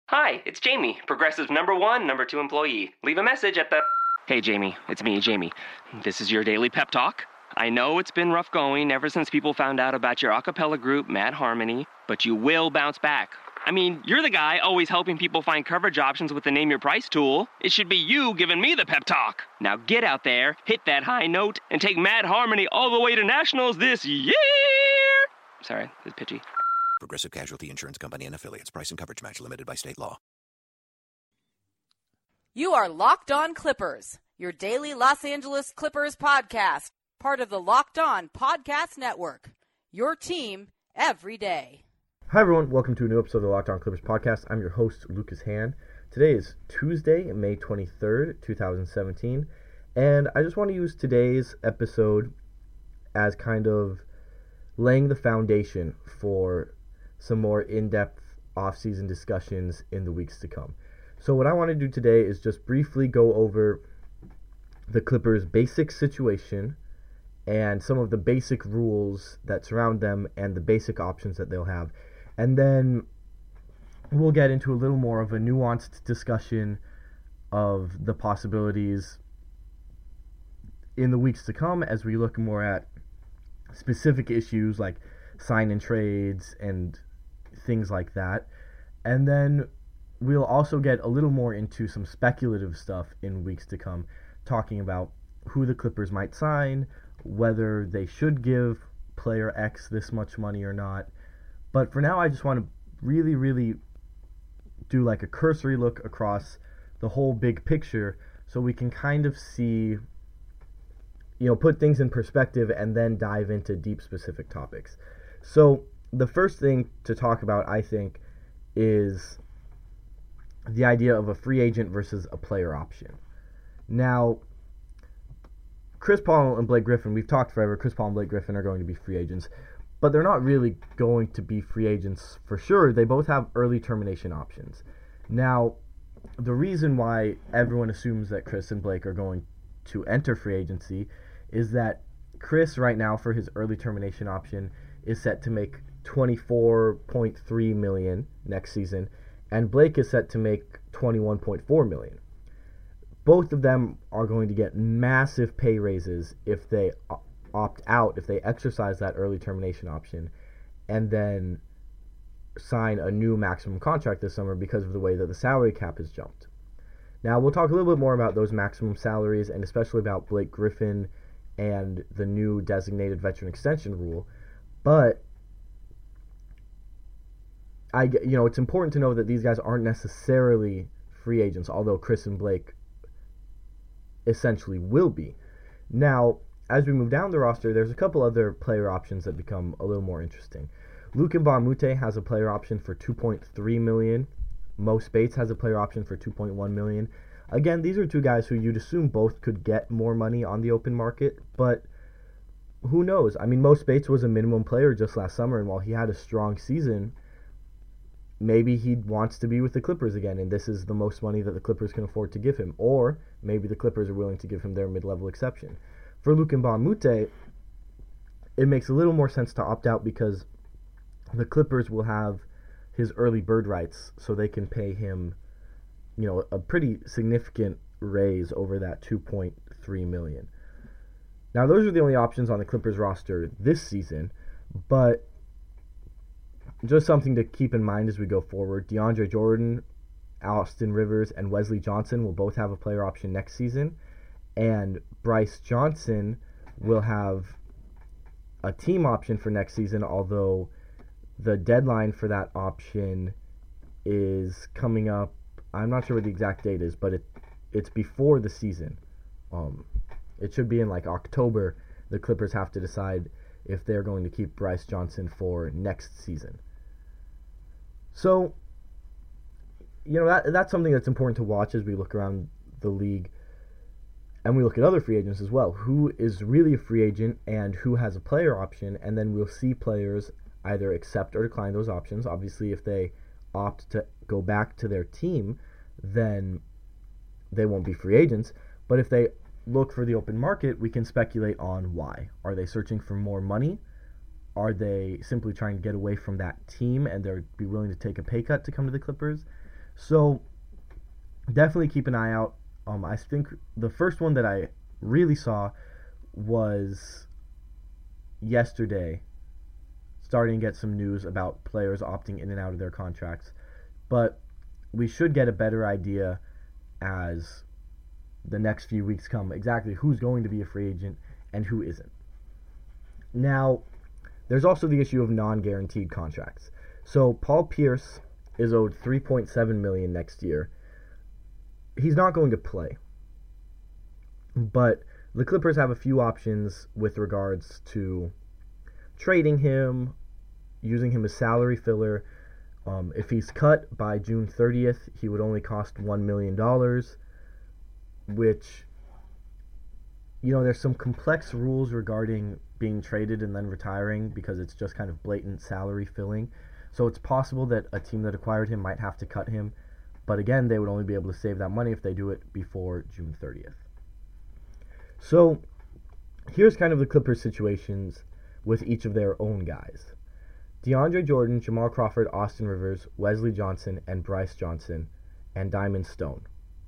Hi, it's Jamie, Progressive's number 2 employee. Leave a message at the... Hey, Jamie, it's me, Jamie. This is your daily pep talk. I know it's been rough going ever since people found out about your a cappella group, Mad Harmony, but you will bounce back. I mean, you're the guy always helping people find coverage options with the Name Your Price tool. It should be you giving me the pep talk. Now get out there, hit that high note, and take Mad Harmony all the way to nationals this year! Sorry, it's pitchy. Progressive Casualty Insurance Company and Affiliates. Price and coverage match limited by state law. You are Locked On Clippers, your daily Los Angeles Clippers podcast, part of the Locked On Podcast Network, your team every day. Hi, everyone. Welcome to a new episode of the Locked On Clippers podcast. I'm your host, Lucas Hand. Today is Tuesday, May 23rd, 2017, and I just want to use today's episode as kind of laying the foundation for some more in-depth off-season discussions in the weeks to come. So what I want to do today is just briefly go over the Clippers' basic situation and some of the basic rules that surround them and the basic options that they'll have. And then we'll get into a little more of a nuanced discussion of the possibilities in the weeks to come as we look more at specific issues like sign-in trades and things like that. And then we'll also get a little more into some speculative stuff in weeks to come, talking about who the Clippers might sign, whether they should give player X this much money or not. But for now, I just want to really do like a cursory look across the whole big picture so we can kind of see, put things in perspective and then dive into deep specific topics. So the first thing to talk about, I think, is the idea of a free agent versus a player option. Now, Chris Paul and Blake Griffin, we've talked forever, Chris Paul and Blake Griffin are going to be free agents, but they're not really going to be free agents for sure. They both have early termination options. Now, the reason why everyone assumes that Chris and Blake are going to enter free agency is that Chris right now, for his early termination option, is set to make $24.3 million next season, and Blake is set to make $21.4 million. Both of them are going to get massive pay raises if they opt out, if they exercise that early termination option, and then sign a new maximum contract this summer because of the way that the salary cap has jumped. Now, we'll talk a little bit more about those maximum salaries and especially about Blake Griffin and the new designated veteran extension rule, but it's important to know that these guys aren't necessarily free agents, although Chris and Blake essentially will be. Now, as we move down the roster, there's a couple other player options that become a little more interesting. Luc Mbah a Moute has a player option for $2.3 million. Mo Spates has a player option for $2.1 million. Again, these are two guys who you'd assume both could get more money on the open market, but who knows? I mean, Mo Spates was a minimum player just last summer, and while he had a strong season, maybe he wants to be with the Clippers again, and this is the most money that the Clippers can afford to give him. Or maybe the Clippers are willing to give him their mid-level exception. For Luc Mbah a Moute, it makes a little more sense to opt out because the Clippers will have his early bird rights, so they can pay him, a pretty significant raise over that $2.3 million. Now, those are the only options on the Clippers roster this season, but just something to keep in mind as we go forward. DeAndre Jordan, Austin Rivers, and Wesley Johnson will both have a player option next season, and Bryce Johnson will have a team option for next season, although the deadline for that option is coming up. I'm not sure what the exact date is, but it's before the season. It should be in like October. The Clippers have to decide if they're going to keep Bryce Johnson for next season. So, that's something that's important to watch as we look around the league and we look at other free agents as well. Who is really a free agent and who has a player option, and then we'll see players either accept or decline those options. Obviously, if they opt to go back to their team, then they won't be free agents. But if they look for the open market, we can speculate on why. Are they searching for more money? Are they simply trying to get away from that team and they'd be willing to take a pay cut to come to the Clippers? So definitely keep an eye out. I think the first one that I really saw was yesterday, starting to get some news about players opting in and out of their contracts. But we should get a better idea as the next few weeks come, exactly who's going to be a free agent and who isn't. Now, there's also the issue of non-guaranteed contracts. So Paul Pierce is owed $3.7 million next year. He's not going to play, but the Clippers have a few options with regards to trading him, using him as salary filler. If he's cut by June 30th, he would only cost $1 million, which, there's some complex rules regarding being traded and then retiring because it's just kind of blatant salary filling. So it's possible that a team that acquired him might have to cut him, but again, they would only be able to save that money if they do it before June 30th. So here's kind of the Clippers situations with each of their own guys. DeAndre Jordan, Jamal Crawford, Austin Rivers, Wesley Johnson, and Bryce Johnson, and Diamond Stone.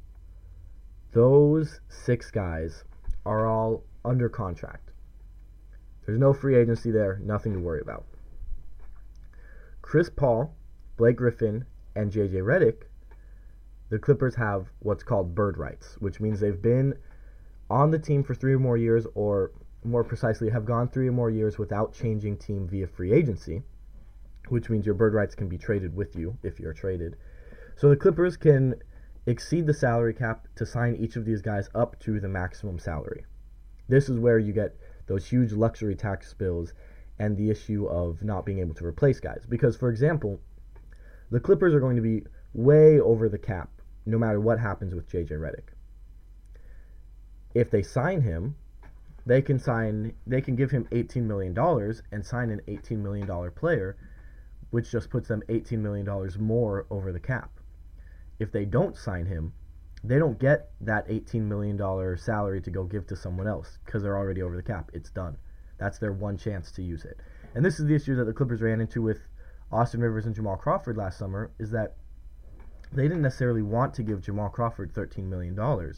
Those 6 guys are all under contract. There's no free agency there, nothing to worry about. Chris Paul, Blake Griffin, and JJ Redick, the Clippers have what's called bird rights, which means they've been on the team for 3 or more years, or more precisely, have gone 3 or more years without changing team via free agency, which means your bird rights can be traded with you if you're traded. So the Clippers can exceed the salary cap to sign each of these guys up to the maximum salary. This is where you get those huge luxury tax bills and the issue of not being able to replace guys. Because, for example, the Clippers are going to be way over the cap no matter what happens with JJ Redick. If they sign him, they can give him $18 million and sign an $18 million player, which just puts them $18 million more over the cap. If they don't sign him, they don't get that $18 million salary to go give to someone else because they're already over the cap. It's done. That's their one chance to use it. And this is the issue that the Clippers ran into with Austin Rivers and Jamal Crawford last summer, is that they didn't necessarily want to give Jamal Crawford $13 million.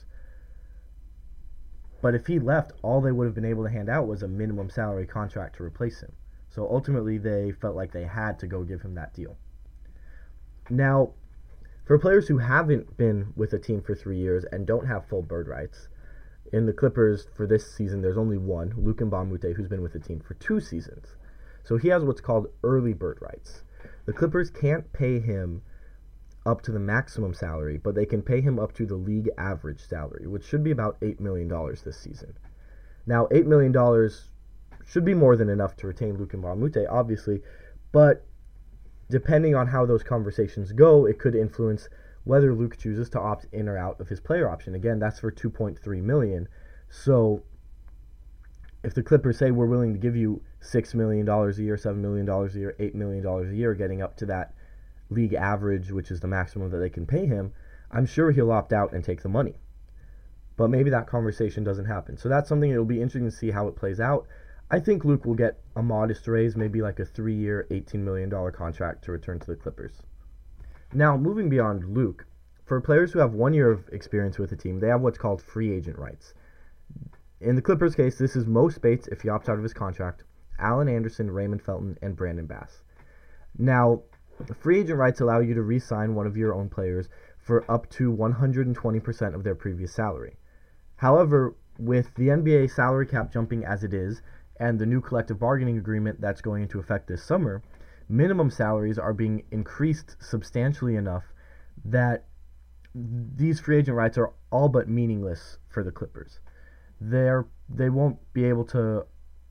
But if he left, all they would have been able to hand out was a minimum salary contract to replace him. So ultimately, they felt like they had to go give him that deal. Now, for players who haven't been with a team for 3 years and don't have full bird rights, in the Clippers for this season, there's only one, Luc Mbah a Moute, who's been with the team for 2 seasons. So he has what's called early bird rights. The Clippers can't pay him up to the maximum salary, but they can pay him up to the league average salary, which should be about $8 million this season. Now, $8 million should be more than enough to retain Luc Mbah a Moute, obviously, but depending on how those conversations go, it could influence whether Luke chooses to opt in or out of his player option. Again, that's for $2.3 million. So if the Clippers say we're willing to give you $6 million a year, $7 million a year, $8 million a year, getting up to that league average, which is the maximum that they can pay him, I'm sure he'll opt out and take the money. But maybe that conversation doesn't happen. So that's something it'll be interesting to see how it plays out. I think Luke will get a modest raise, maybe like a 3-year, $18 million contract to return to the Clippers. Now, moving beyond Luke, for players who have 1 year of experience with the team, they have what's called free agent rights. In the Clippers' case, this is Mo Spates if he opts out of his contract, Allen Anderson, Raymond Felton, and Brandon Bass. Now, free agent rights allow you to re-sign one of your own players for up to 120% of their previous salary. However, with the NBA salary cap jumping as it is, and the new collective bargaining agreement that's going into effect this summer, minimum salaries are being increased substantially enough that these free agent rights are all but meaningless for the Clippers. They won't be able to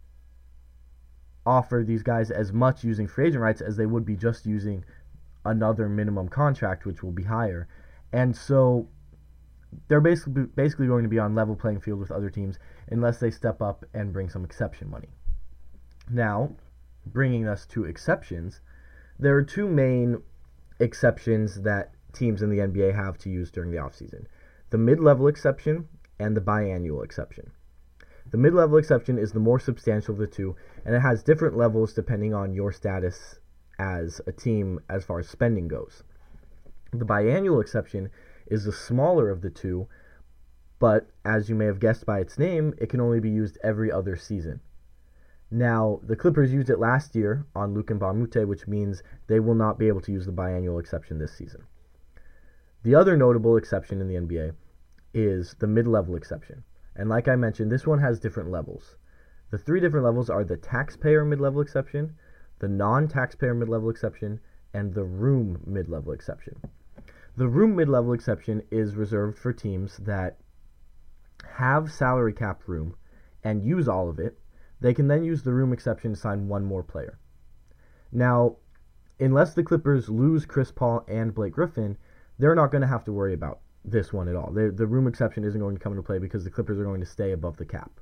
offer these guys as much using free agent rights as they would be just using another minimum contract, which will be higher. And so they're basically going to be on level playing field with other teams unless they step up and bring some exception money. Now, bringing us to exceptions, there are 2 main exceptions that teams in the NBA have to use during the offseason: the mid-level exception and the biannual exception. The mid-level exception is the more substantial of the 2, and it has different levels depending on your status as a team as far as spending goes. The biannual exception is the smaller of the two, but as you may have guessed by its name, it can only be used every other season. Now, the Clippers used it last year on Luc Mbah a Moute, which means they will not be able to use the biannual exception this season. The other notable exception in the NBA is the mid-level exception. And like I mentioned, this one has different levels. The three different levels are the taxpayer mid-level exception, the non-taxpayer mid-level exception, and the room mid-level exception. The room mid-level exception is reserved for teams that have salary cap room and use all of it. They can then use the room exception to sign one more player. Now, unless the Clippers lose Chris Paul and Blake Griffin, they're not going to have to worry about this one at all. The room exception isn't going to come into play because the Clippers are going to stay above the cap.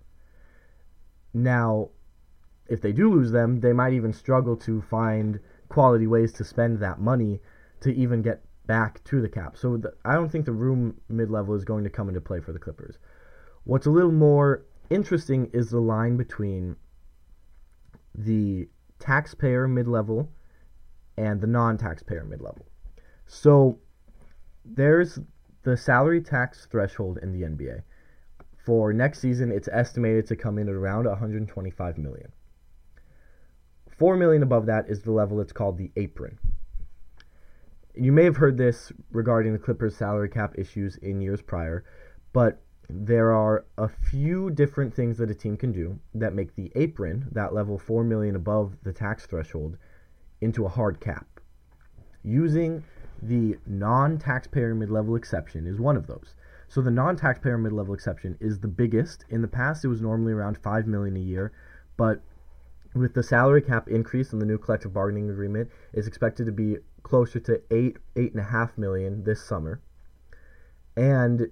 Now, if they do lose them, they might even struggle to find quality ways to spend that money to even get back to the cap. So I don't think the room mid-level is going to come into play for the Clippers. What's a little more interesting is the line between the taxpayer mid-level and the non-taxpayer mid-level. So there's the salary tax threshold in the NBA. For next season, it's estimated to come in at around $125 million. $4 million above that is the level that's called the apron. You may have heard this regarding the Clippers' salary cap issues in years prior, but there are a few different things that a team can do that make the apron, that level $4 million above the tax threshold, into a hard cap. Using the non-taxpayer mid-level exception is one of those. So the non-taxpayer mid-level exception is the biggest. In the past, it was normally around $5 million a year, but with the salary cap increase in the new collective bargaining agreement, it's expected to be closer to $8.5 million this summer. And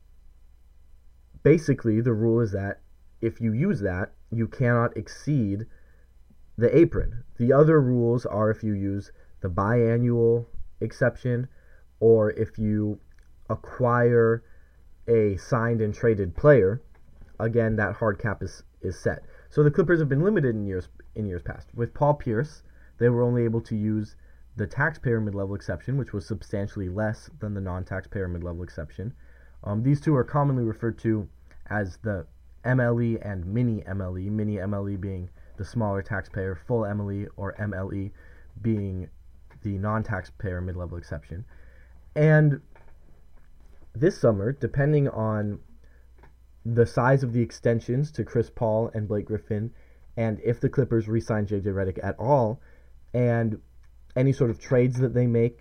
basically, the rule is that if you use that, you cannot exceed the apron. The other rules are if you use the biannual exception or if you acquire a signed and traded player. Again, that hard cap is set. So the Clippers have been limited in years past. With Paul Pierce, they were only able to use the taxpayer mid-level exception, which was substantially less than the non-taxpayer mid-level exception. These two are commonly referred to as the MLE and mini MLE, mini MLE being the smaller taxpayer, full MLE or MLE being the non-taxpayer mid-level exception. And this summer, depending on the size of the extensions to Chris Paul and Blake Griffin, and if the Clippers re-sign JJ Redick at all, and any sort of trades that they make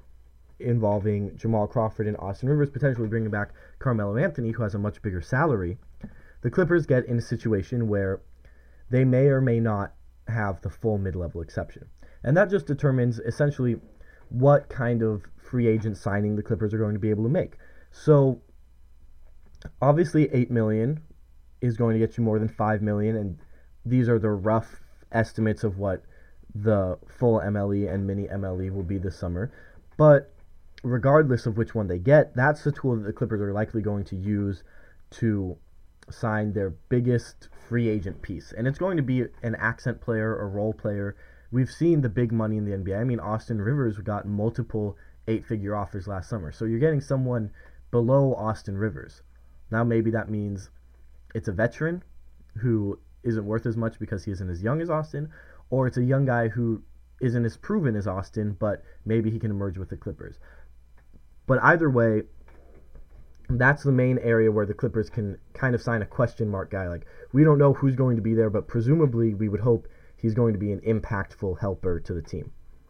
involving Jamal Crawford and Austin Rivers, potentially bringing back Carmelo Anthony, who has a much bigger salary, the Clippers get in a situation where they may or may not have the full mid-level exception. And that just determines essentially what kind of free agent signing the Clippers are going to be able to make. So obviously $8 million is going to get you more than $5 million, and these are the rough estimates of what the full MLE and mini MLE will be this summer. But regardless of which one they get, that's the tool that the Clippers are likely going to use to sign their biggest free agent piece. And it's going to be an accent player, a role player. We've seen the big money in the NBA. I mean, Austin Rivers got multiple 8-figure offers last summer. So you're getting someone below Austin Rivers. Now maybe that means it's a veteran who isn't worth as much because he isn't as young as Austin, or it's a young guy who isn't as proven as Austin, but maybe he can emerge with the Clippers. But either way, that's the main area where the Clippers can kind of sign a question mark guy. Like, we don't know who's going to be there, but presumably we would hope he's going to be an impactful helper to the team.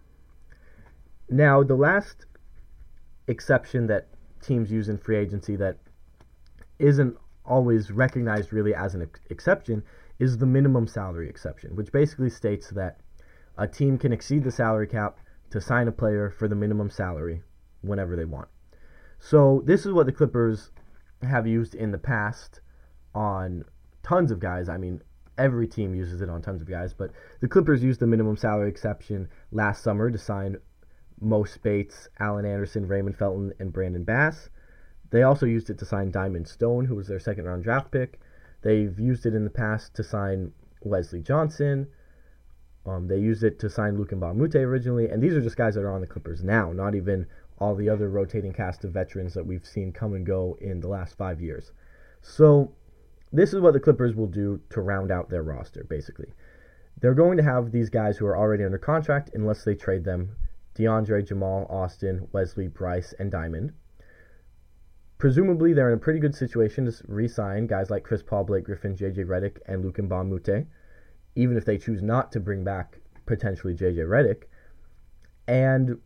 Now, the last exception that teams use in free agency that isn't always recognized really as an exception is the minimum salary exception, which basically states that a team can exceed the salary cap to sign a player for the minimum salary whenever they want. So this is what the Clippers have used in the past on tons of guys. I mean, every team uses it on tons of guys, but the Clippers used the minimum salary exception last summer to sign Mo Spates, Allen Anderson, Raymond Felton, and Brandon Bass. They also used it to sign Diamond Stone, who was their second-round draft pick. They've used it in the past to sign Wesley Johnson. They used it to sign Luc Mbah a Moute originally, and these are just guys that are on the Clippers now, not even all the other rotating cast of veterans that we've seen come and go in the last 5 years. So this is what the Clippers will do to round out their roster, basically. They're going to have these guys who are already under contract unless they trade them: DeAndre, Jamal, Austin, Wesley, Bryce, and Diamond. Presumably, they're in a pretty good situation to re-sign guys like Chris Paul, Blake Griffin, J.J. Redick, and Luc Mbah a Moute, even if they choose not to bring back potentially J.J. Redick. And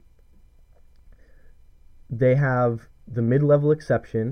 they have the mid-level exception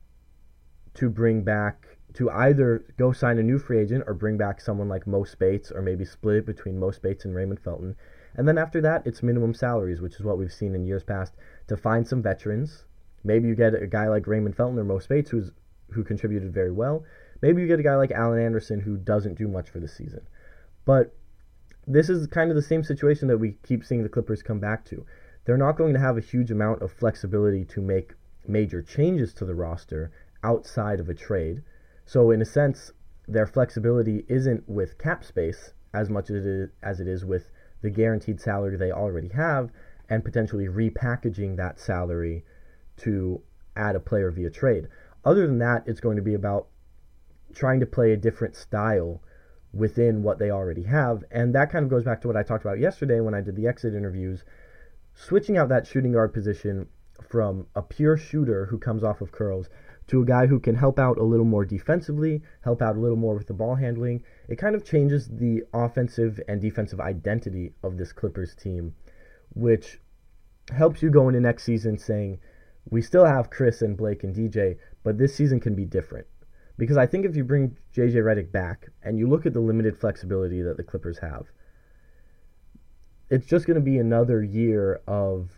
to bring back, to either go sign a new free agent or bring back someone like Mo Spates, or maybe split it between Mo Spates and Raymond Felton. And then after that, it's minimum salaries, which is what we've seen in years past, to find some veterans. Maybe you get a guy like Raymond Felton or Mo Spates who contributed very well. Maybe you get a guy like Allen Anderson who doesn't do much for the season. But this is kind of the same situation that we keep seeing the Clippers come back to. They're not going to have a huge amount of flexibility to make major changes to the roster outside of a trade. So in a sense, their flexibility isn't with cap space as much as it is with the guaranteed salary they already have and potentially repackaging that salary to add a player via trade. Other than that, it's going to be about trying to play a different style within what they already have. And that kind of goes back to what I talked about yesterday when I did the exit interviews. Switching out that shooting guard position from a pure shooter who comes off of curls to a guy who can help out a little more defensively, help out a little more with the ball handling. It kind of changes the offensive and defensive identity of this Clippers team, which helps you go into next season saying, we still have Chris and Blake and DJ, but this season can be different. Because I think if you bring J.J. Redick back and you look at the limited flexibility that the Clippers have, it's just going to be another year of,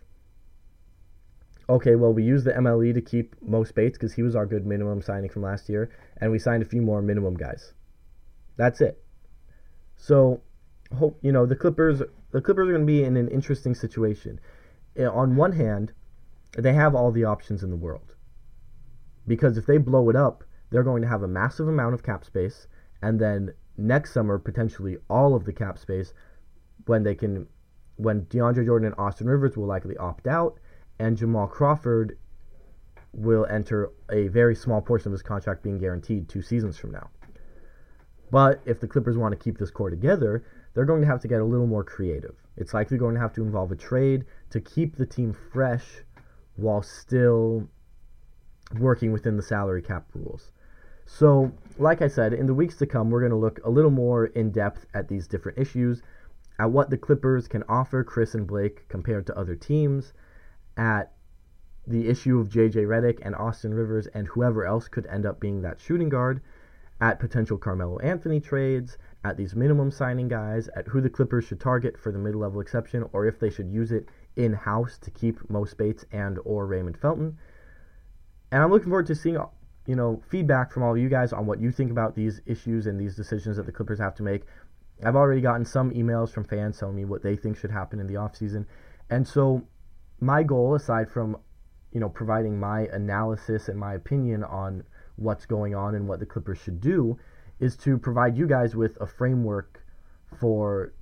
okay, well, we used the MLE to keep Mo Spates because he was our good minimum signing from last year, and we signed a few more minimum guys. That's it. So, the Clippers are going to be in an interesting situation. On one hand, they have all the options in the world. Because if they blow it up, they're going to have a massive amount of cap space, and then next summer, potentially all of the cap space when DeAndre Jordan and Austin Rivers will likely opt out, and Jamal Crawford will enter a very small portion of his contract being guaranteed 2 seasons from now. But if the Clippers want to keep this core together, they're going to have to get a little more creative. It's likely going to have to involve a trade to keep the team fresh while still working within the salary cap rules. So, like I said, in the weeks to come, we're going to look a little more in depth at these different issues, at what the Clippers can offer Chris and Blake compared to other teams, at the issue of J.J. Redick and Austin Rivers and whoever else could end up being that shooting guard, at potential Carmelo Anthony trades, at these minimum signing guys, at who the Clippers should target for the mid-level exception, or if they should use it in-house to keep Mo Spates and or Raymond Felton. And I'm looking forward to seeing feedback from all of you guys on what you think about these issues and these decisions that the Clippers have to make. I've already gotten some emails from fans telling me what they think should happen in the offseason. And so my goal, aside from providing my analysis and my opinion on what's going on and what the Clippers should do, is to provide you guys with a framework for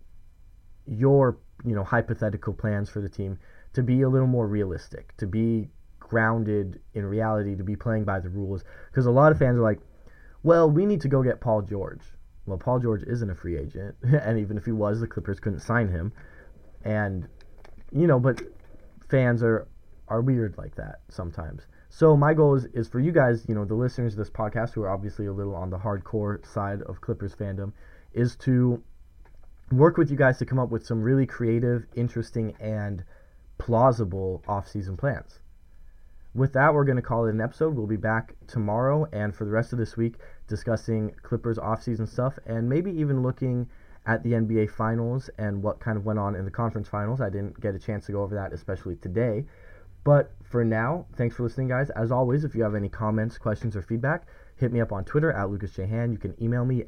your hypothetical plans for the team to be a little more realistic, to be grounded in reality, to be playing by the rules. Because a lot of fans are like, well, we need to go get Paul George. Well, Paul George isn't a free agent, and even if he was, the Clippers couldn't sign him. And, but fans are weird like that sometimes. So my goal is for you guys, the listeners of this podcast, who are obviously a little on the hardcore side of Clippers fandom, is to work with you guys to come up with some really creative, interesting, and plausible off-season plans. With that, we're going to call it an episode. We'll be back tomorrow and for the rest of this week discussing Clippers off-season stuff and maybe even looking at the NBA Finals and what kind of went on in the conference finals. I didn't get a chance to go over that, especially today. But for now, thanks for listening, guys. As always, if you have any comments, questions, or feedback, hit me up on Twitter at LucasJhan. You can email me,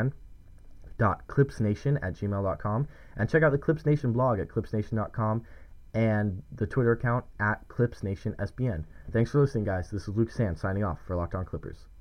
lhan.clipsnation@gmail.com, and check out the Clips Nation blog at clipsnation.com and the Twitter account at ClipsNationSBN. Thanks for listening, guys. This is Lucas Hand signing off for Locked On Clippers.